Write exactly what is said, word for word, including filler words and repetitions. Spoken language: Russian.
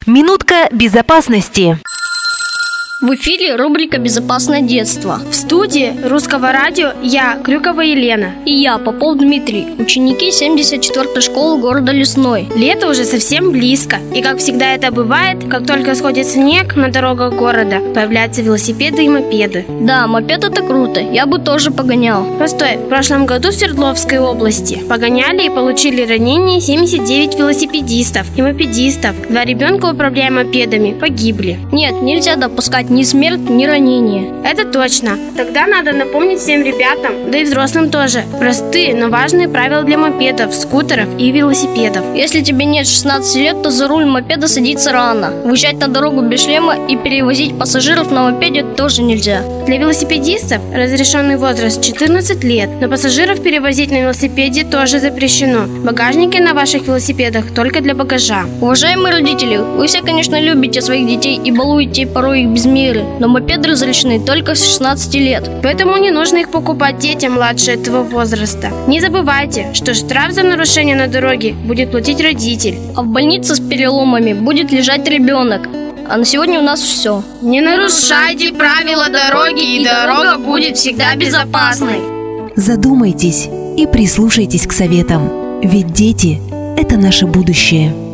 Минутка безопасности. В эфире рубрика «Безопасное детство». В студии Русского радио я, Крюкова Елена. И я, Попов Дмитрий, ученики семьдесят четвёртой школы города Лесной. Лето уже совсем близко. И как всегда это бывает, как только сходит снег на дорогах города, появляются велосипеды и мопеды. Да, мопед — это круто, я бы тоже погонял. Постой, в прошлом году в Свердловской области погоняли и получили ранения семьдесят девять велосипедистов и мопедистов. Два ребенка, управляя мопедами, погибли. Нет, нельзя допускать ни смерть, ни ранения. Это точно. Тогда надо напомнить всем ребятам, да и взрослым тоже, простые, но важные правила для мопедов, скутеров и велосипедов. Если тебе нет шестнадцати лет, то за руль мопеда садиться рано. Выезжать на дорогу без шлема и перевозить пассажиров на мопеде тоже нельзя. Для велосипедистов разрешенный возраст четырнадцать лет, но пассажиров перевозить на велосипеде тоже запрещено. Багажники на ваших велосипедах только для багажа. Уважаемые родители, вы все, конечно, любите своих детей и балуете порой их без меры, но мопеды разрешены только с шестнадцати лет. Поэтому не нужно их покупать детям младше этого возраста. Не забывайте, что штраф за нарушение на дороге будет платить родитель. А в больнице с переломами будет лежать ребенок. А на сегодня у нас все. Не нарушайте правила дороги, и дорога будет всегда безопасной. Задумайтесь и прислушайтесь к советам, ведь дети – это наше будущее.